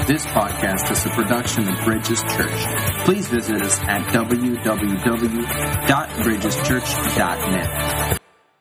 This podcast is a production of Bridges Church. Please visit us at www.bridgeschurch.net.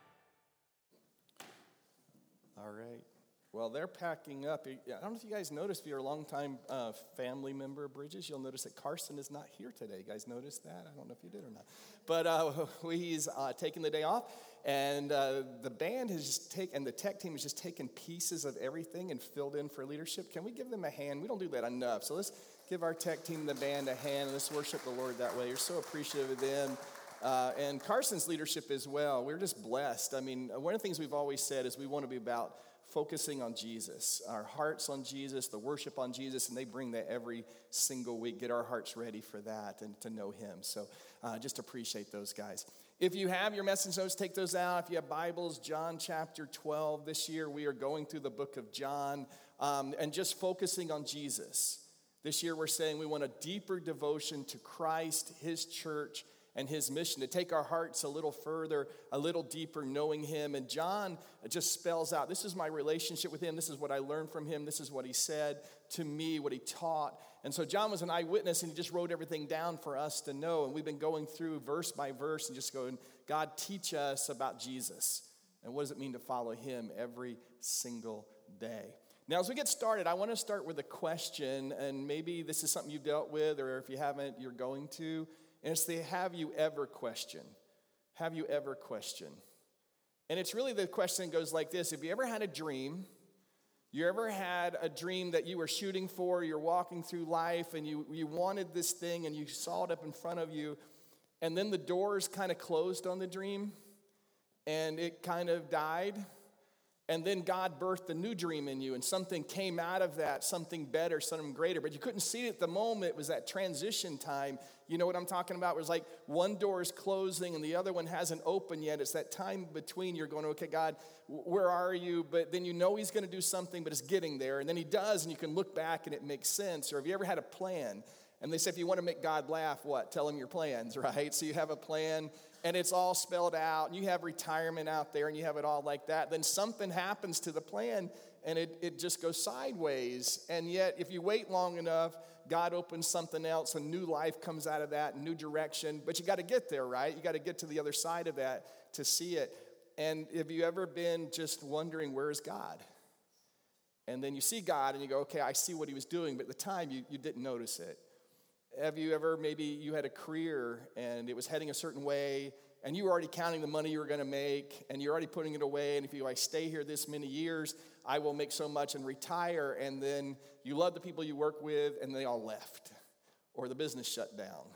All right. Well, they're packing up. I don't know if you guys noticed, if you're a longtime family member of Bridges, you'll notice that Carson is not here today. You guys noticed that? I don't know if you did or not. But he's taking the day off. And the band has just taken, and the tech team has just taken pieces of everything and filled in for leadership. Can we give them a hand? We don't do that enough. So let's give our tech team and the band a hand, and let's worship the Lord that way. You're so appreciative of them. And Carson's leadership as well. We're just blessed. I mean, one of the things we've always said is we want to be about focusing on Jesus, our hearts on Jesus, the worship on Jesus, and they bring that every single week. Get our hearts ready for that and to know Him. So just appreciate those guys. If you have your message notes, take those out. If you have Bibles, John chapter 12. This year we are going through the book of John and just focusing on Jesus. This year we're saying we want a deeper devotion to Christ, His church, and His mission, to take our hearts a little further, a little deeper, knowing Him. And John just spells out, this is my relationship with Him. This is what I learned from Him. This is what He said to me, what He taught. And so John was an eyewitness, and he just wrote everything down for us to know. And we've been going through verse by verse and just going, God, teach us about Jesus. And what does it mean to follow Him every single day? Now, as we get started, I want to start with a question, and maybe this is something you've dealt with, or if you haven't, you're going to. And it's the have you ever question. Have you ever question? And it's really the question goes like this. Have you ever had a dream? You ever had a dream that you were shooting for? You're walking through life and you wanted this thing and you saw it up in front of you. And then the doors kind of closed on the dream and it kind of died. And then God birthed a new dream in you and something came out of that, something better, something greater. But you couldn't see it at the moment. It was that transition time. You know what I'm talking about? It was like one door is closing and the other one hasn't opened yet. It's that time between you're going, okay, God, where are you? But then you know He's going to do something, but it's getting there. And then He does, and you can look back and it makes sense. Or have you ever had a plan? And they say if you want to make God laugh, what? Tell Him your plans, right? So you have a plan. And it's all spelled out, and you have retirement out there, and you have it all like that. Then something happens to the plan, and it just goes sideways. And yet, if you wait long enough, God opens something else, a new life comes out of that, a new direction. But you got to get there, right? You got to get to the other side of that to see it. And have you ever been just wondering, where is God? And then you see God, and you go, okay, I see what He was doing, but at the time, you didn't notice it. Have you ever, maybe you had a career and it was heading a certain way and you were already counting the money you were going to make and you're already putting it away, and if I stay here this many years, I will make so much and retire, and then you love the people you work with and they all left, or the business shut down,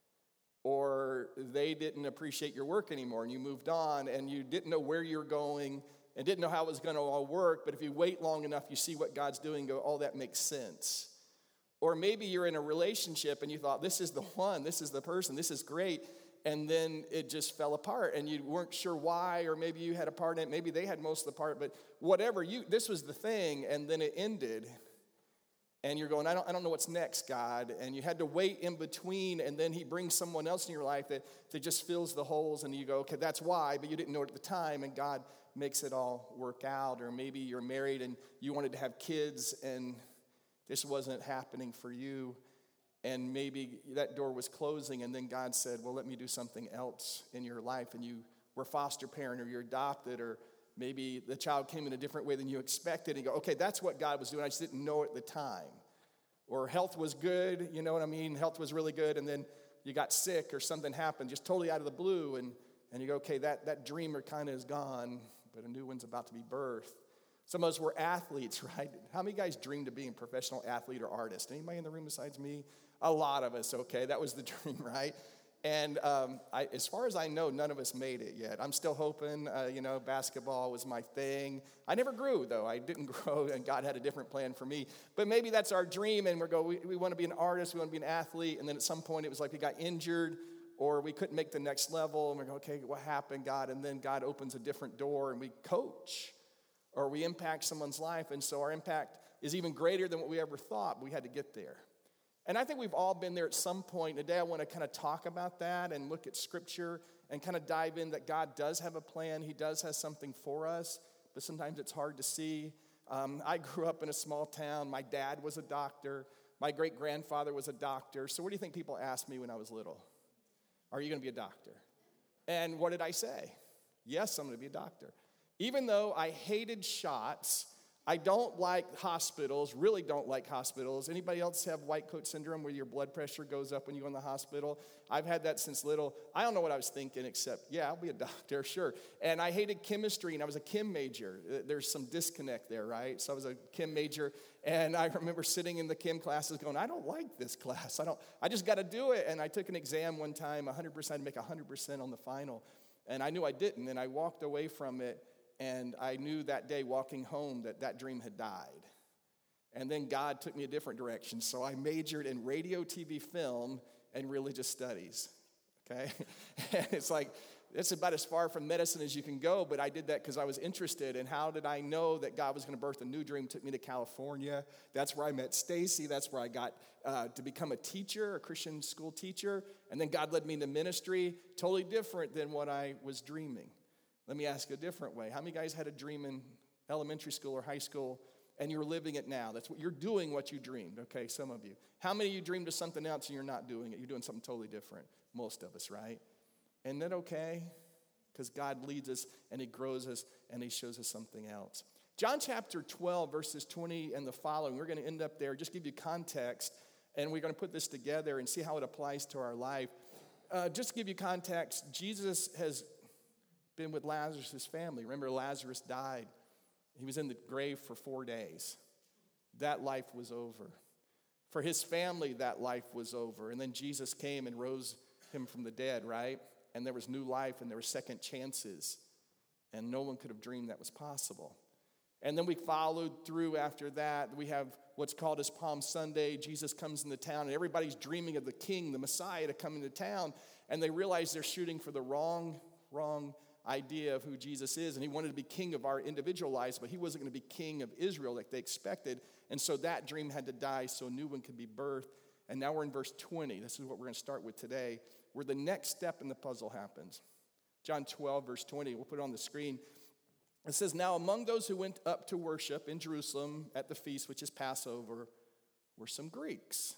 or they didn't appreciate your work anymore and you moved on and you didn't know where you're going and didn't know how it was going to all work, but if you wait long enough, you see what God's doing and go, oh, that makes sense. Or maybe you're in a relationship and you thought, this is the one, this is the person, this is great. And then it just fell apart and you weren't sure why, or maybe you had a part in it, maybe they had most of the part, but whatever, this was the thing, and then it ended. And you're going, I don't know what's next, God. And you had to wait in between, and then He brings someone else in your life that just fills the holes, and you go, okay, that's why, but you didn't know it at the time, and God makes it all work out. Or maybe you're married and you wanted to have kids, and this wasn't happening for you, and maybe that door was closing, and then God said, well, let me do something else in your life, and you were foster parent, or you're adopted, or maybe the child came in a different way than you expected, and you go, okay, that's what God was doing, I just didn't know it at the time. Or health was good, you know what I mean? Health was really good, and then you got sick, or something happened just totally out of the blue, and you go, okay, that dreamer kind of is gone, but a new one's about to be birthed. Some of us were athletes, right? How many guys dreamed of being a professional athlete or artist? Anybody in the room besides me? A lot of us, okay? That was the dream, right? And as far as I know, none of us made it yet. I'm still hoping, basketball was my thing. I never grew, though. I didn't grow, and God had a different plan for me. But maybe that's our dream, and we want to be an artist, we want to be an athlete, and then at some point it was like we got injured, or we couldn't make the next level, and we go, okay, what happened, God? And then God opens a different door, and we coach. Or we impact someone's life, and so our impact is even greater than what we ever thought. We had to get there. And I think we've all been there at some point. Today I want to kind of talk about that and look at Scripture and kind of dive in that God does have a plan. He does have something for us, but sometimes it's hard to see. I grew up in a small town. My dad was a doctor. My great-grandfather was a doctor. So what do you think people asked me when I was little? Are you going to be a doctor? And what did I say? Yes, I'm going to be a doctor. Even though I hated shots, I don't like hospitals, really don't like hospitals. Anybody else have white coat syndrome where your blood pressure goes up when you go in the hospital? I've had that since little. I don't know what I was thinking except, yeah, I'll be a doctor, sure. And I hated chemistry, and I was a chem major. There's some disconnect there, right? So I was a chem major, and I remember sitting in the chem classes going, I don't like this class. I just got to do it. And I took an exam one time, 100%, to make 100% on the final. And I knew I didn't, and I walked away from it. And I knew that day walking home that dream had died. And then God took me a different direction. So I majored in radio, TV, film, and religious studies. Okay? And it's like, it's about as far from medicine as you can go, but I did that because I was interested. And how did I know that God was going to birth a new dream? Took me to California. That's where I met Stacy. That's where I got to become a teacher, a Christian school teacher. And then God led me into ministry, totally different than what I was dreaming. Let me ask you a different way. How many guys had a dream in elementary school or high school and you're living it now? That's what you're doing, what you dreamed. Okay, some of you. How many of you dreamed of something else and you're not doing it? You're doing something totally different. Most of us, right? Isn't that okay? Because God leads us and he grows us and he shows us something else. John chapter 12, verses 20 and the following. We're going to end up there, just give you context, and we're going to put this together and see how it applies to our life. Just to give you context, Jesus has been with Lazarus' family. Remember, Lazarus died. He was in the grave for 4 days. That life was over. For his family, that life was over. And then Jesus came and rose him from the dead, right? And there was new life and there were second chances. And no one could have dreamed that was possible. And then we followed through after that. We have what's called as Palm Sunday. Jesus comes into town and everybody's dreaming of the king, the Messiah, to come into town. And they realize they're shooting for the wrong idea of who Jesus is, and he wanted to be king of our individual lives, but he wasn't going to be king of Israel like they expected, and so that dream had to die so a new one could be birthed. And now we're in verse 20. This is what we're going to start with today, where the next step in the puzzle happens. John 12, verse 20, we'll put it on the screen. It says, now among those who went up to worship in Jerusalem at the feast, which is Passover, were some Greeks.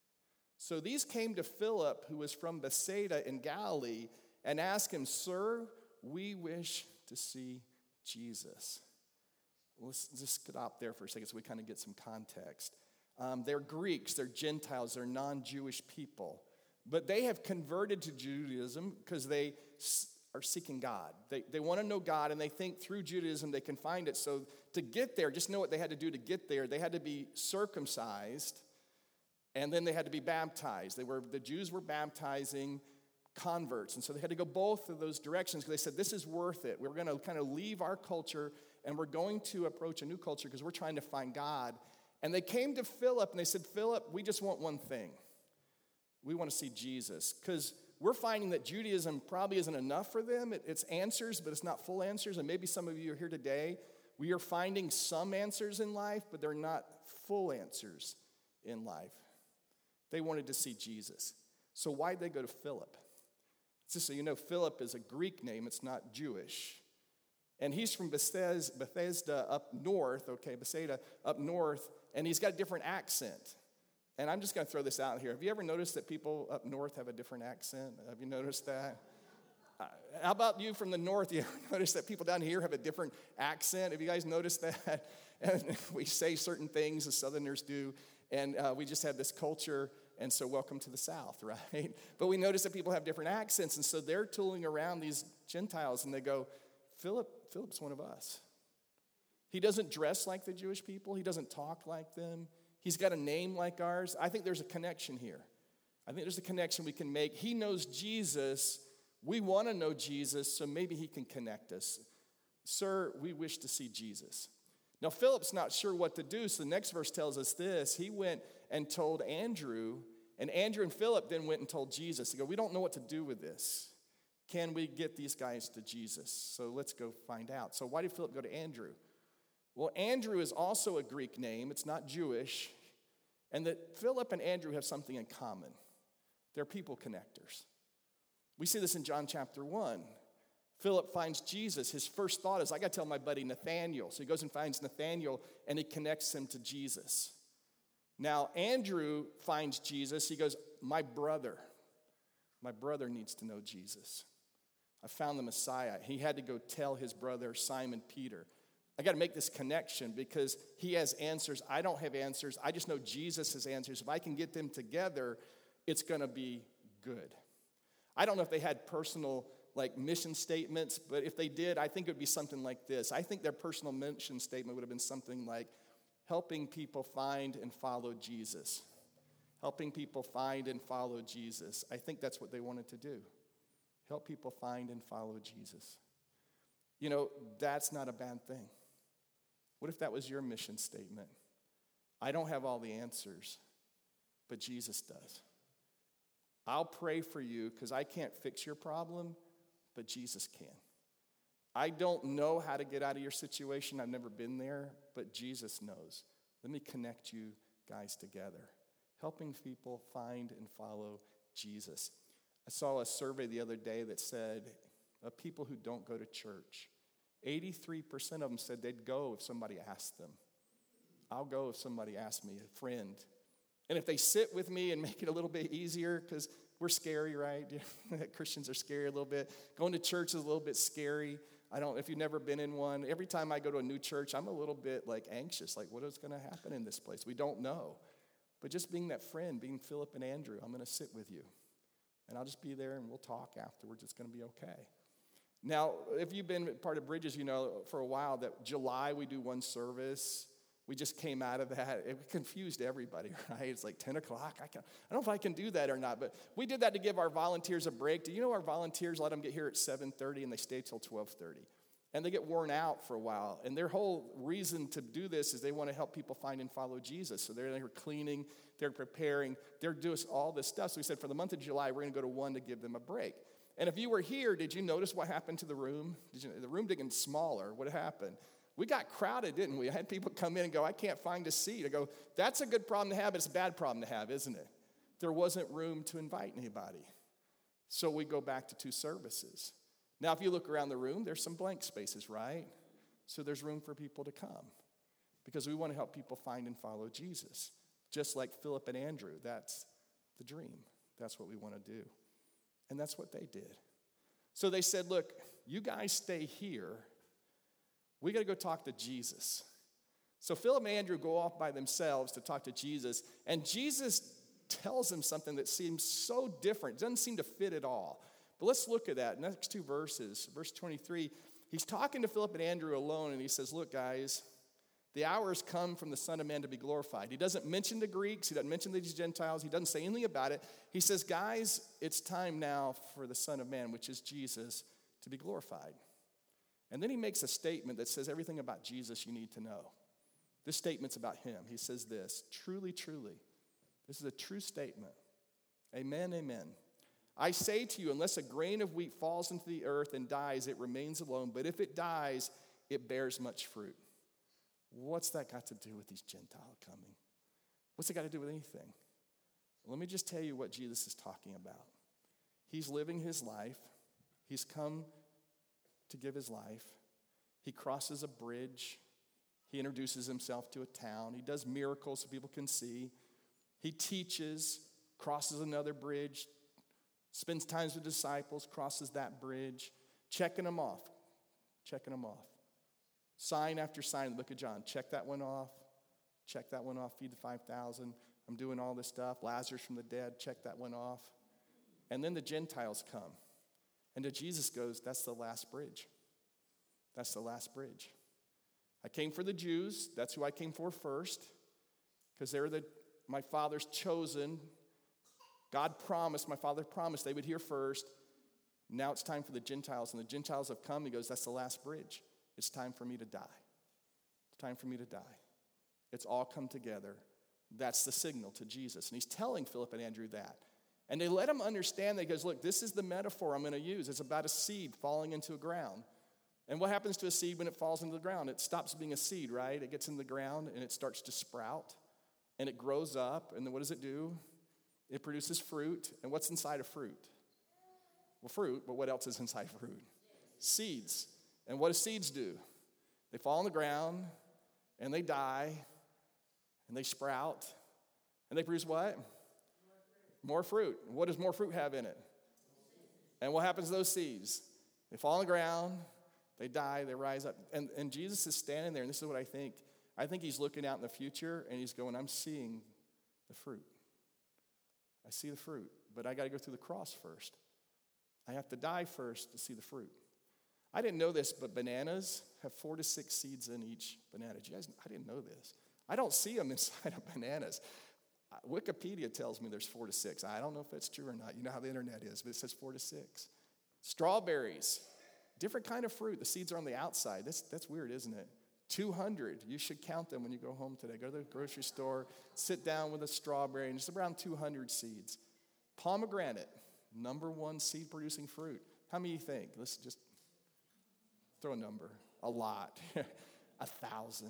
So these came to Philip, who was from Bethsaida in Galilee, and asked him, Sir, we wish to see Jesus. Let's just stop there for a second so we kind of get some context. They're Greeks, they're Gentiles, they're non-Jewish people. But they have converted to Judaism because they are seeking God. They want to know God, and they think through Judaism they can find it. So to get there, just know what they had to do to get there. They had to be circumcised, and then they had to be baptized. The Jews were baptizing converts, and so they had to go both of those directions because they said, this is worth it. We're going to kind of leave our culture, and we're going to approach a new culture because we're trying to find God. And they came to Philip, and they said, Philip, we just want one thing. We want to see Jesus, because we're finding that Judaism probably isn't enough for them. It's answers, but it's not full answers. And maybe some of you are here today. We are finding some answers in life, but they're not full answers in life. They wanted to see Jesus. So why'd they go to Philip? Just so you know, Philip is a Greek name. It's not Jewish. And he's from Bethesda up north, Bethsaida up north, and he's got a different accent. And I'm just going to throw this out here. Have you ever noticed that people up north have a different accent? Have you noticed that? How about you from the north? You ever notice that people down here have a different accent? Have you guys noticed that? And we say certain things as Southerners do, and we just have this culture. And so welcome to the South, right? But we notice that people have different accents, and so they're tooling around these Gentiles, and they go, Philip's one of us. He doesn't dress like the Jewish people. He doesn't talk like them. He's got a name like ours. I think there's a connection here. I think there's a connection we can make. He knows Jesus. We want to know Jesus, so maybe he can connect us. Sir, we wish to see Jesus. Now, Philip's not sure what to do, so the next verse tells us this. He went and told Andrew, and Andrew and Philip then went and told Jesus. They go, we don't know what to do with this. Can we get these guys to Jesus? So let's go find out. So why did Philip go to Andrew? Well, Andrew is also a Greek name. It's not Jewish. And that Philip and Andrew have something in common. They're people connectors. We see this in John chapter 1. Philip finds Jesus. His first thought is, I got to tell my buddy Nathaniel. So he goes and finds Nathaniel, and he connects him to Jesus. Now, Andrew finds Jesus. He goes, my brother needs to know Jesus. I found the Messiah. He had to go tell his brother, Simon Peter. I got to make this connection because he has answers. I don't have answers. I just know Jesus has answers. If I can get them together, it's going to be good. I don't know if they had personal mission statements, but if they did, I think it would be something like this. I think their personal mission statement would have been something like helping people find and follow Jesus. Helping people find and follow Jesus. I think that's what they wanted to do. Help people find and follow Jesus. You know, that's not a bad thing. What if that was your mission statement? I don't have all the answers, but Jesus does. I'll pray for you because I can't fix your problem, but Jesus can. I don't know how to get out of your situation. I've never been there, but Jesus knows. Let me connect you guys together. Helping people find and follow Jesus. I saw a survey the other day that said of people who don't go to church, 83% of them said they'd go if somebody asked them. I'll go if somebody asks me, a friend. And if they sit with me and make it a little bit easier, because we're scary, right? Christians are scary a little bit. Going to church is a little bit scary. If you've never been in one, every time I go to a new church, I'm a little bit anxious, what is going to happen in this place? We don't know. But just being that friend, being Philip and Andrew, I'm going to sit with you. And I'll just be there and we'll talk afterwards. It's going to be okay. Now, if you've been part of Bridges, you know for a while that July we do one service. We just came out of that. It confused everybody, right? It's 10 o'clock. I don't know if I can do that or not, but we did that to give our volunteers a break. Do you know our volunteers let them get here at 7:30 and they stay till 12:30? And they get worn out for a while. And their whole reason to do this is they want to help people find and follow Jesus. So they're cleaning, they're preparing, they're doing all this stuff. So we said for the month of July, we're going to go to one to give them a break. And if you were here, did you notice what happened to the room? The room didn't get smaller. What happened? We got crowded, didn't we? I had people come in and go, I can't find a seat. I go, that's a good problem to have, but it's a bad problem to have, isn't it? There wasn't room to invite anybody. So we go back to 2 services. Now, if you look around the room, there's some blank spaces, right? So there's room for people to come because we want to help people find and follow Jesus. Just like Philip and Andrew, that's the dream. That's what we want to do. And that's what they did. So they said, look, you guys stay here. We got to go talk to Jesus. So Philip and Andrew go off by themselves to talk to Jesus, and Jesus tells them something that seems so different. It doesn't seem to fit at all. But let's look at that. Next 2 verses. Verse 23, he's talking to Philip and Andrew alone, and he says, look, guys, the hour has come from the Son of Man to be glorified. He doesn't mention the Greeks. He doesn't mention these Gentiles. He doesn't say anything about it. He says, guys, it's time now for the Son of Man, which is Jesus, to be glorified. And then he makes a statement that says everything about Jesus you need to know. This statement's about him. He says this, truly, truly. This is a true statement. Amen, amen. I say to you, unless a grain of wheat falls into the earth and dies, it remains alone. But if it dies, it bears much fruit. What's that got to do with these Gentiles coming? What's it got to do with anything? Let me just tell you what Jesus is talking about. He's living his life. He's come to give his life. He crosses a bridge. He introduces himself to a town. He does miracles so people can see. He teaches, crosses another bridge, spends time with disciples, crosses that bridge, checking them off. Sign after sign in the book of John. Check that one off. Check that one off. Feed the 5,000. I'm doing all this stuff. Lazarus from the dead. Check that one off. And then the Gentiles come. And to Jesus goes, that's the last bridge. That's the last bridge. I came for the Jews. That's who I came for first. Because they're my Father's chosen. God promised, my Father promised they would hear first. Now it's time for the Gentiles. And the Gentiles have come. He goes, that's the last bridge. It's time for me to die. It's time for me to die. It's all come together. That's the signal to Jesus. And he's telling Philip and Andrew that. And they let him understand that. He goes, look, this is the metaphor I'm going to use. It's about a seed falling into a ground. And what happens to a seed when it falls into the ground? It stops being a seed, right? It gets in the ground and it starts to sprout. And it grows up. And then what does it do? It produces fruit. And what's inside of fruit? Well, fruit, but what else is inside fruit? seeds. And what do seeds do? They fall on the ground, and they die, and they sprout, and they produce what? More fruit. What does more fruit have in it? And what happens to those seeds? They fall on the ground, they die, they rise up. And Jesus is standing there, and this is what I think. I think he's looking out in the future, and he's going, I'm seeing the fruit. I see the fruit, but I got to go through the cross first. I have to die first to see the fruit. I didn't know this, but bananas have 4 to 6 seeds in each banana. You guys, I didn't know this. I don't see them inside of bananas. Wikipedia tells me there's 4 to 6. I don't know if that's true or not. You know how the internet is, but it says 4 to 6. Strawberries, different kind of fruit. The seeds are on the outside. That's weird, isn't it? 200. You should count them when you go home today. Go to the grocery store, sit down with a strawberry, and it's around 200 seeds. Pomegranate, number 1 seed-producing fruit. How many do you think? Let's just throw a number. A lot. 1,000.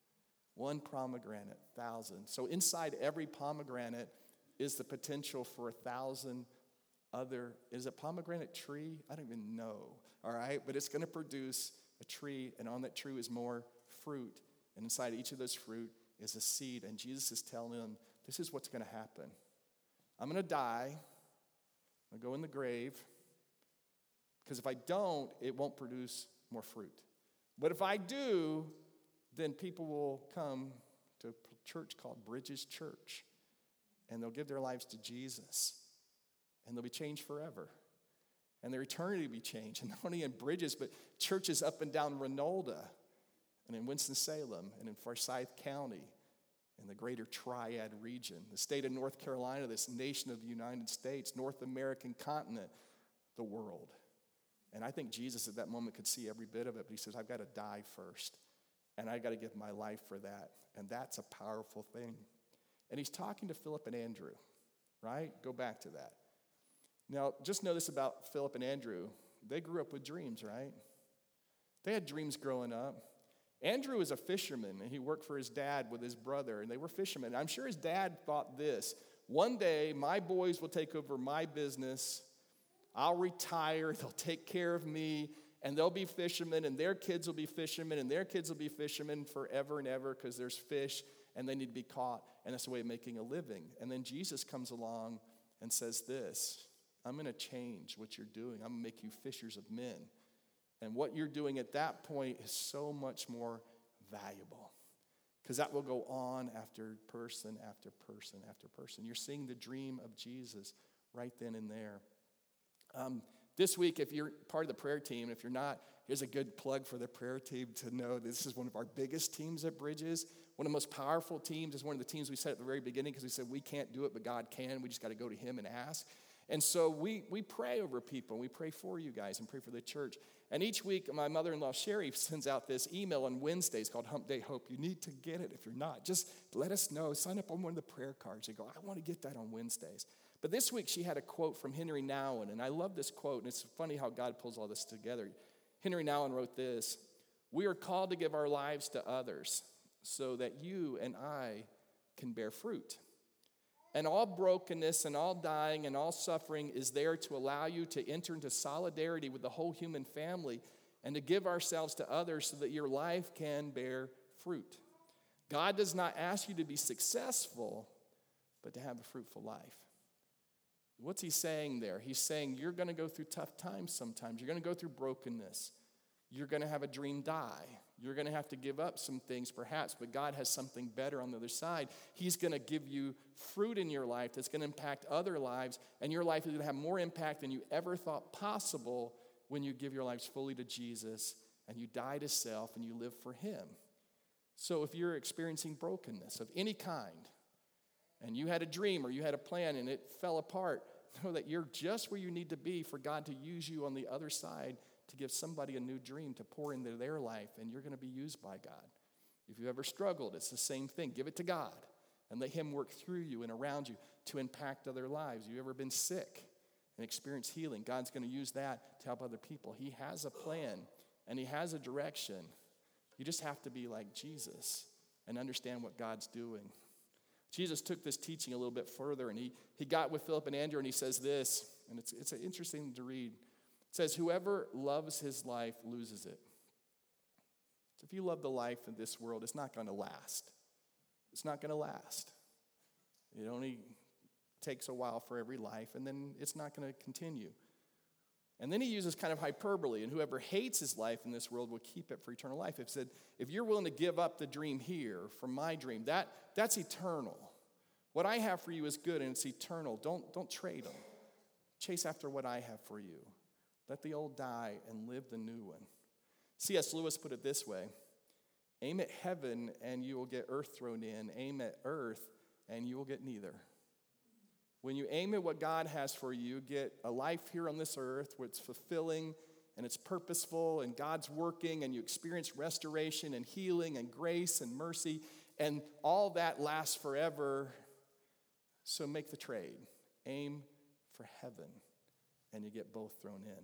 1 pomegranate, 1,000. So inside every pomegranate is the potential for 1,000 other. Is a pomegranate tree? I don't even know. All right? But it's going to produce a tree, and on that tree is more fruit. And inside each of those fruit is a seed. And Jesus is telling them, this is what's going to happen. I'm going to die. I'm going to go in the grave. Because if I don't, it won't produce more fruit. But if I do, then people will come to a church called Bridges Church. And they'll give their lives to Jesus. And they'll be changed forever. And their eternity will be changed. And not only in Bridges, but churches up and down Renolda, and in Winston-Salem, and in Forsyth County, in the greater Triad region, the state of North Carolina, this nation of the United States, North American continent, the world. And I think Jesus at that moment could see every bit of it, but he says, I've got to die first. And I've got to give my life for that. And that's a powerful thing. And he's talking to Philip and Andrew, right? Go back to that. Now, just know this about Philip and Andrew. They grew up with dreams, right? They had dreams growing up. Andrew was a fisherman, and he worked for his dad with his brother, and they were fishermen. I'm sure his dad thought this: one day, my boys will take over my business. I'll retire. They'll take care of me, and they'll be fishermen, and their kids will be fishermen, and their kids will be fishermen forever and ever because there's fish, and they need to be caught, and that's a way of making a living. And then Jesus comes along and says this: I'm going to change what you're doing. I'm going to make you fishers of men. And what you're doing at that point is so much more valuable, because that will go on after person after person after person. You're seeing the dream of Jesus right then and there. This week, if you're part of the prayer team, if you're not, here's a good plug for the prayer team to know this is one of our biggest teams at Bridges. One of the most powerful teams. Is one of the teams we said at the very beginning, because we said we can't do it, but God can. We just got to go to him and ask. And so we pray over people. We pray for you guys and pray for the church. And each week, my mother-in-law, Sherry, sends out this email on Wednesdays called Hump Day Hope. You need to get it if you're not. Just let us know. Sign up on one of the prayer cards. You go, I want to get that on Wednesdays. But this week, she had a quote from Henry Nouwen. And I love this quote. And it's funny how God pulls all this together. Henry Nouwen wrote this: we are called to give our lives to others so that you and I can bear fruit. And all brokenness and all dying and all suffering is there to allow you to enter into solidarity with the whole human family and to give ourselves to others so that your life can bear fruit. God does not ask you to be successful, but to have a fruitful life. What's he saying there? He's saying you're going to go through tough times sometimes. You're going to go through brokenness. You're going to have a dream die. You're going to have to give up some things perhaps, but God has something better on the other side. He's going to give you fruit in your life that's going to impact other lives, and your life is going to have more impact than you ever thought possible when you give your lives fully to Jesus and you die to self and you live for him. So if you're experiencing brokenness of any kind, and you had a dream or you had a plan and it fell apart, know that you're just where you need to be for God to use you on the other side to give somebody a new dream to pour into their life, and you're going to be used by God. If you've ever struggled, it's the same thing. Give it to God and let him work through you and around you to impact other lives. You've ever been sick and experienced healing? God's going to use that to help other people. He has a plan and he has a direction. You just have to be like Jesus and understand what God's doing. Jesus took this teaching a little bit further, and he got with Philip and Andrew, and he says this, and it's interesting to read. It says, whoever loves his life loses it. So if you love the life in this world, it's not going to last. It's not going to last. It only takes a while for every life, and then it's not going to continue. And then he uses kind of hyperbole, and whoever hates his life in this world will keep it for eternal life. It said, if you're willing to give up the dream here for my dream, that's eternal. What I have for you is good, and it's eternal. Don't trade them. Chase after what I have for you. Let the old die and live the new one. C.S. Lewis put it this way: aim at heaven and you will get earth thrown in. Aim at earth and you will get neither. When you aim at what God has for you, get a life here on this earth where it's fulfilling and it's purposeful and God's working and you experience restoration and healing and grace and mercy, and all that lasts forever. So make the trade. Aim for heaven and you get both thrown in.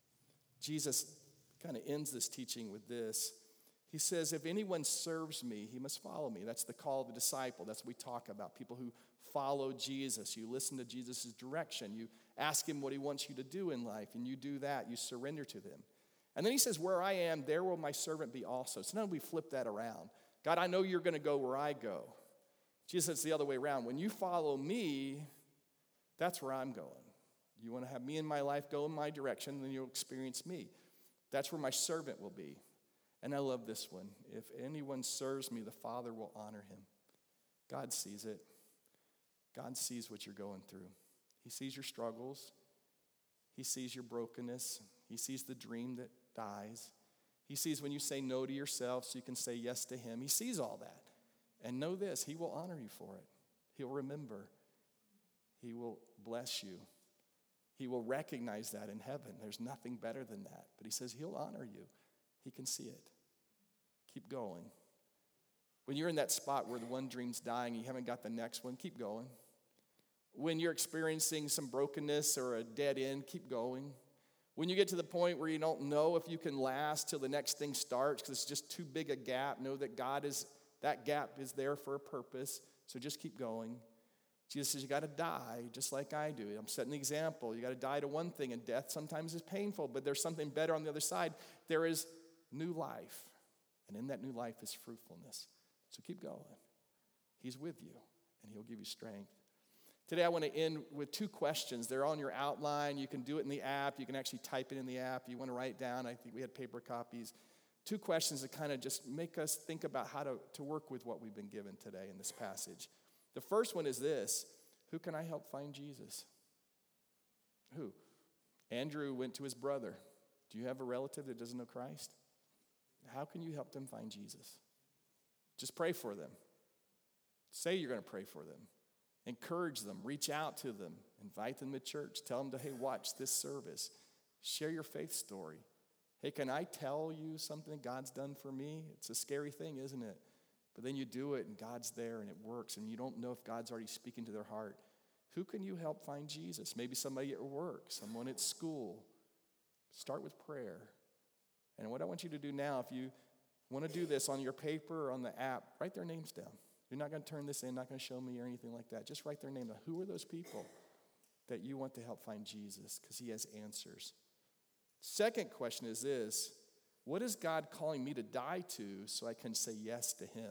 Jesus kind of ends this teaching with this. He says, if anyone serves me, he must follow me. That's the call of the disciple. That's what we talk about. People who follow Jesus. You listen to Jesus' direction. You ask him what he wants you to do in life, and you do that. You surrender to them. And then he says, where I am, there will my servant be also. So now we flip that around. God, I know you're going to go where I go. Jesus says it's the other way around. When you follow me, that's where I'm going. You want to have me in my life, go in my direction, then you'll experience me. That's where my servant will be. And I love this one. If anyone serves me, the Father will honor him. God sees it. God sees what you're going through. He sees your struggles. He sees your brokenness. He sees the dream that dies. He sees when you say no to yourself so you can say yes to him. He sees all that. And know this, he will honor you for it. He'll remember. He will bless you. He will recognize that in heaven. There's nothing better than that. But he says he'll honor you. He can see it. Keep going. When you're in that spot where the one dream's dying and you haven't got the next one, keep going. When you're experiencing some brokenness or a dead end, keep going. When you get to the point where you don't know if you can last till the next thing starts because it's just too big a gap, know that that gap is there for a purpose, so just keep going. Jesus says you got to die just like I do. I'm setting the example. You got to die to one thing, and death sometimes is painful, but there's something better on the other side. There is new life, and in that new life is fruitfulness. So keep going. He's with you, and he'll give you strength. Today I want to end with 2 questions. They're on your outline. You can do it in the app. You can actually type it in the app. You want to write it down. I think we had paper copies. 2 questions that kind of just make us think about how to work with what we've been given today in this passage. The first one is this: who can I help find Jesus? Who? Andrew went to his brother. Do you have a relative that doesn't know Christ? How can you help them find Jesus? Just pray for them. Say you're going to pray for them. Encourage them. Reach out to them. Invite them to church. Tell them to, hey, watch this service. Share your faith story. Hey, can I tell you something God's done for me? It's a scary thing, isn't it? But then you do it, and God's there, and it works, and you don't know if God's already speaking to their heart. Who can you help find Jesus? Maybe somebody at work, someone at school. Start with prayer. And what I want you to do now, if you want to do this on your paper or on the app, write their names down. You're not going to turn this in, not going to show me or anything like that. Just write their name down. Who are those people that you want to help find Jesus? Because he has answers. Second question is this: what is God calling me to die to so I can say yes to him?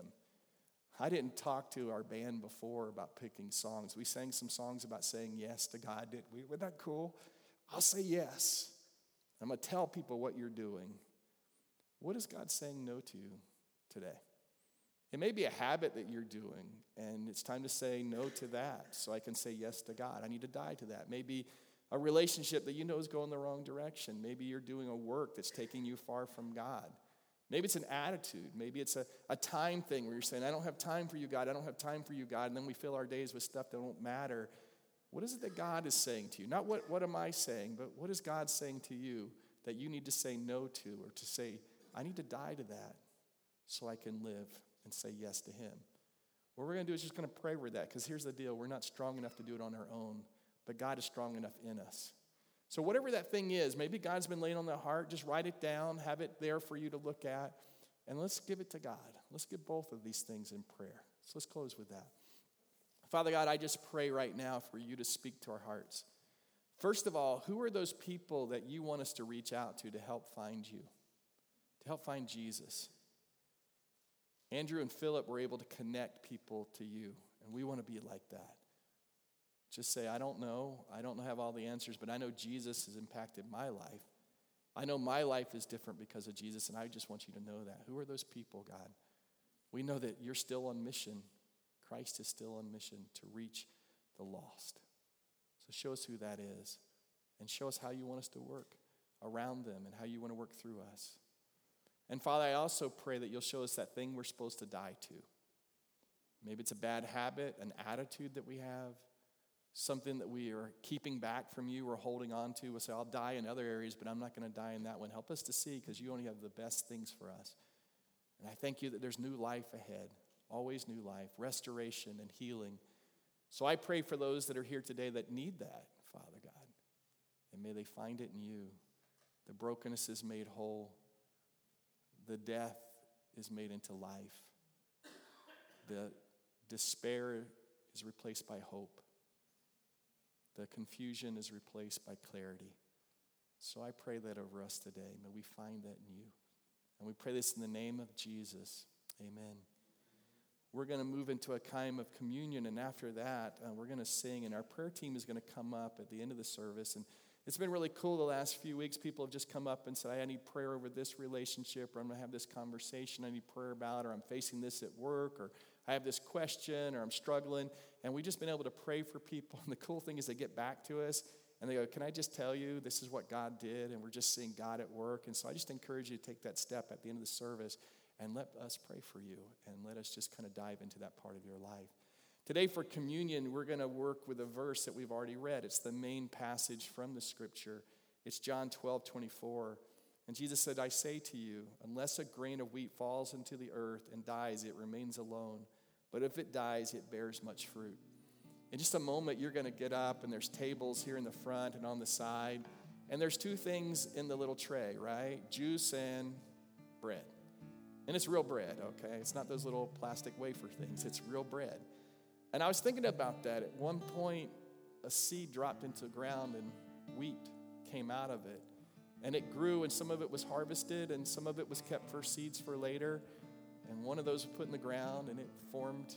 I didn't talk to our band before about picking songs. We sang some songs about saying yes to God, didn't we? Wasn't that cool? I'll say yes. I'm going to tell people what you're doing. What is God saying no to today? It may be a habit that you're doing, and it's time to say no to that so I can say yes to God. I need to die to that. Maybe a relationship that you know is going the wrong direction. Maybe you're doing a work that's taking you far from God. Maybe it's an attitude. Maybe it's a time thing where you're saying, I don't have time for you, God. I don't have time for you, God. And then we fill our days with stuff that don't matter. What is it that God is saying to you? Not what am I saying, but what is God saying to you that you need to say no to, or to say, I need to die to that so I can live and say yes to him? What we're going to do is just going to pray with that, because here's the deal. We're not strong enough to do it on our own, but God is strong enough in us. So whatever that thing is, maybe God's been laying on the heart, just write it down, have it there for you to look at, and let's give it to God. Let's give both of these things in prayer. So let's close with that. Father God, I just pray right now for you to speak to our hearts. First of all, who are those people that you want us to reach out to help find you, to help find Jesus? Andrew and Philip were able to connect people to you, and we want to be like that. Just say, I don't know have all the answers, but I know Jesus has impacted my life. I know my life is different because of Jesus, and I just want you to know that. Who are those people, God? We know that you're still on mission. Christ is still on mission to reach the lost. So show us who that is, and show us how you want us to work around them and how you want to work through us. And Father, I also pray that you'll show us that thing we're supposed to die to. Maybe it's a bad habit, an attitude that we have, something that we are keeping back from you or holding on to. We'll say, I'll die in other areas, but I'm not going to die in that one. Help us to see, because you only have the best things for us. And I thank you that there's new life ahead, always new life, restoration and healing. So I pray for those that are here today that need that, Father God. And may they find it in you. The brokenness is made whole. The death is made into life. The despair is replaced by hope. The confusion is replaced by clarity. So I pray that over us today. May we find that in you. And we pray this in the name of Jesus. Amen. We're going to move into a time of communion, and after that, we're going to sing, and our prayer team is going to come up at the end of the service. And it's been really cool the last few weeks. People have just come up and said, I need prayer over this relationship, or I'm going to have this conversation I need prayer about, or I'm facing this at work, or I have this question, or I'm struggling. And we've just been able to pray for people. And the cool thing is they get back to us, and they go, can I just tell you, this is what God did, and we're just seeing God at work. And so I just encourage you to take that step at the end of the service and let us pray for you, and let us just kind of dive into that part of your life. Today for communion, we're going to work with a verse that we've already read. It's the main passage from the scripture. It's John 12:24. And Jesus said, I say to you, unless a grain of wheat falls into the earth and dies, it remains alone. But if it dies, it bears much fruit. In just a moment, you're going to get up, and there's tables here in the front and on the side. And there's two things in the little tray, right? Juice and bread. And it's real bread, okay? It's not those little plastic wafer things. It's real bread. And I was thinking about that. At one point, a seed dropped into the ground, and wheat came out of it. And it grew, and some of it was harvested, and some of it was kept for seeds for later. And one of those was put in the ground, and it formed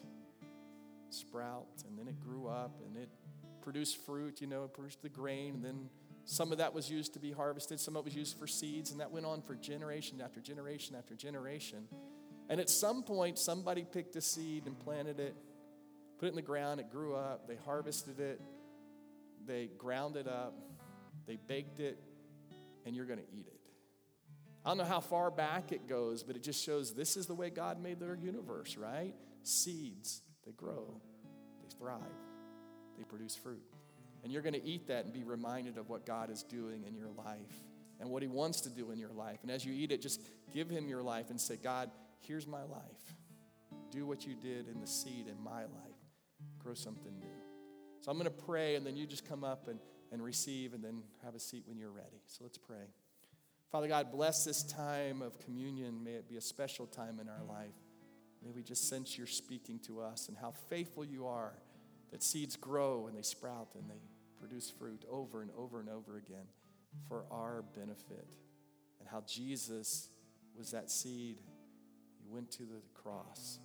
sprout, and then it grew up, and it produced fruit, it produced the grain, and then some of that was used to be harvested, some of it was used for seeds, and that went on for generation after generation after generation. And at some point, somebody picked a seed and planted it, put it in the ground, it grew up, they harvested it, they ground it up, they baked it, and you're going to eat it. I don't know how far back it goes, but it just shows this is the way God made their universe, right? Seeds, they grow, they thrive, they produce fruit. And you're going to eat that and be reminded of what God is doing in your life and what he wants to do in your life. And as you eat it, just give him your life and say, God, here's my life. Do what you did in the seed in my life. Grow something new. So I'm going to pray, and then you just come up and receive, and then have a seat when you're ready. So let's pray. Father God, bless this time of communion. May it be a special time in our life. May we just sense you're speaking to us and how faithful you are, that seeds grow and they sprout and they produce fruit over and over and over again for our benefit. And how Jesus was that seed. He went to the cross,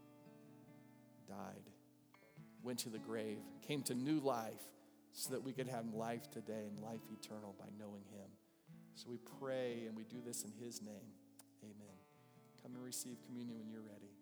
died, went to the grave, came to new life so that we could have life today and life eternal by knowing him. So we pray and we do this in his name. Amen. Come and receive communion when you're ready.